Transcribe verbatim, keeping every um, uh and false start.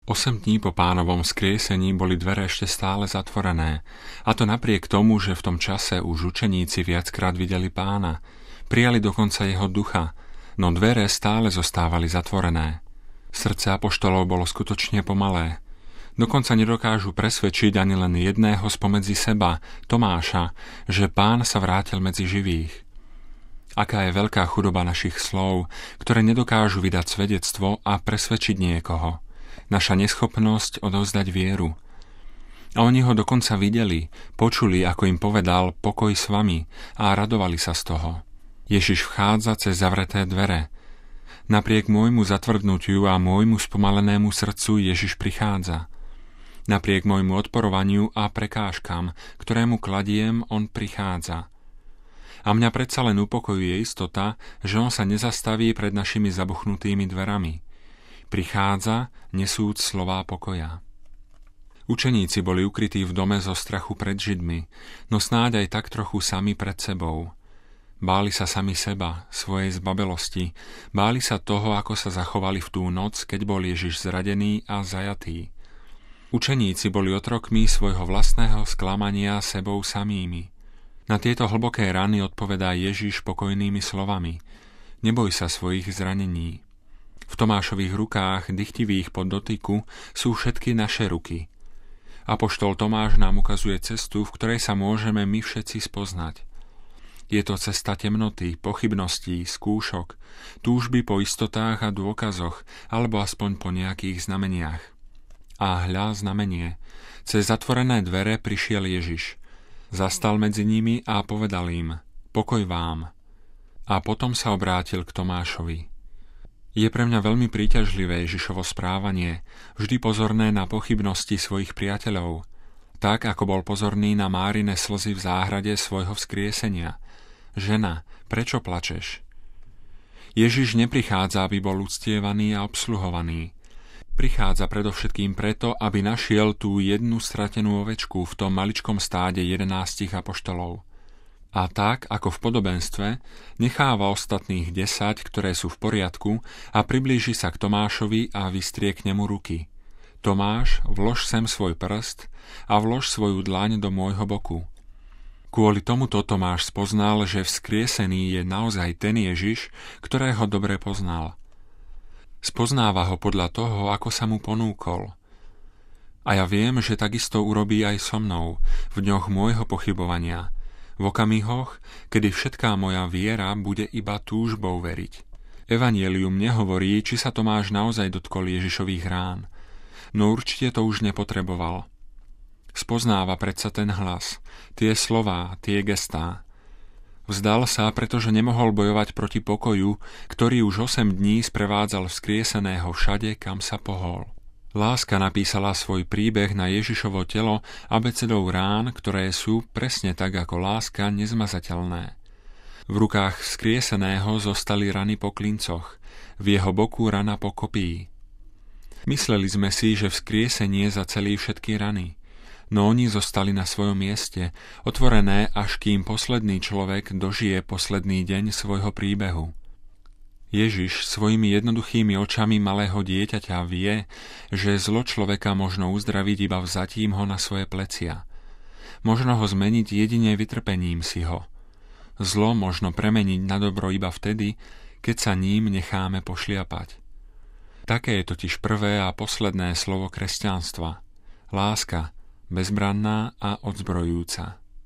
Osem dní po Pánovom vzkriesení boli dvere ešte stále zatvorené, a to napriek tomu, že v tom čase už učeníci viackrát videli Pána, prijali dokonca jeho ducha, no dvere stále zostávali zatvorené. Srdce apoštolov bolo skutočne pomalé. Dokonca nedokážu presvedčiť ani len jedného spomedzi seba, Tomáša, že Pán sa vrátil medzi živých. Aká je veľká chudoba našich slov, ktoré nedokážu vydať svedectvo a presvedčiť niekoho. Naša neschopnosť odovzdať vieru. A oni ho dokonca videli, počuli, ako im povedal pokoj s vami a radovali sa z toho. Ježiš vchádza cez zavreté dvere. Napriek môjmu zatvrdnutiu a môjmu spomalenému srdcu Ježiš prichádza. Napriek môjmu odporovaniu a prekážkam, ktorému kladiem, on prichádza. A mňa predsa len upokojuje istota, že on sa nezastaví pred našimi zabuchnutými dverami. Prichádza, nesúc slová pokoja. Učeníci boli ukrytí v dome zo strachu pred Židmi, no snáď aj tak trochu sami pred sebou. Báli sa sami seba, svojej zbabelosti, báli sa toho, ako sa zachovali v tú noc, keď bol Ježiš zradený a zajatý. Učeníci boli otrokmi svojho vlastného sklamania sebou samými. Na tieto hlboké rany odpovedá Ježiš pokojnými slovami: Neboj sa svojich zranení. V Tomášových rukách, dychtivých pod dotyku, sú všetky naše ruky. Apoštol Tomáš nám ukazuje cestu, v ktorej sa môžeme my všetci spoznať. Je to cesta temnoty, pochybností, skúšok, túžby po istotách a dôkazoch, alebo aspoň po nejakých znameniach. A hľa znamenie. Cez zatvorené dvere prišiel Ježiš. Zastal medzi nimi a povedal im: Pokoj vám. A potom sa obrátil k Tomášovi. Je pre mňa veľmi príťažlivé Ježišovo správanie, vždy pozorné na pochybnosti svojich priateľov, tak ako bol pozorný na Márine slzy v záhrade svojho vzkriesenia. Žena, prečo plačeš? Ježiš neprichádza, aby bol uctievaný a obsluhovaný. Prichádza predovšetkým preto, aby našiel tú jednu stratenú ovečku v tom maličkom stáde jedenástich apoštolov. A tak, ako v podobenstve, necháva ostatných desať, ktoré sú v poriadku, a priblíži sa k Tomášovi a vystrie k nemu ruky. Tomáš, vlož sem svoj prst a vlož svoju dlaň do môjho boku. Kvôli tomuto Tomáš spoznal, že vzkriesený je naozaj ten Ježiš, ktorého dobre poznal. Spoznáva ho podľa toho, ako sa mu ponúkol. A ja viem, že takisto urobí aj so mnou, v dňoch môjho pochybovania, v okamihoch, kedy všetká moja viera bude iba túžbou veriť. Evanjelium nehovorí, či sa Tomáš naozaj dotkol Ježišových rán, no určite to už nepotreboval. Spoznáva predsa ten hlas, tie slová, tie gestá. Vzdal sa, pretože nemohol bojovať proti pokoju, ktorý už osem dní sprevádzal vzkrieseného všade, kam sa pohol. Láska napísala svoj príbeh na Ježišovo telo abecedou rán, ktoré sú presne tak ako láska nezmazateľné. V rukách vzkrieseného zostali rany po klincoch, v jeho boku rana po kopii. Mysleli sme si, že vzkriesenie zacelí všetky rany, no oni zostali na svojom mieste, otvorené, až kým posledný človek dožije posledný deň svojho príbehu. Ježiš svojimi jednoduchými očami malého dieťaťa vie, že zlo človeka možno uzdraviť iba vzatím ho na svoje plecia. Možno ho zmeniť jedine vytrpením si ho. Zlo možno premeniť na dobro iba vtedy, keď sa ním necháme pošliapať. Také je totiž prvé a posledné slovo kresťanstva. Láska, bezbranná a odzbrojujúca.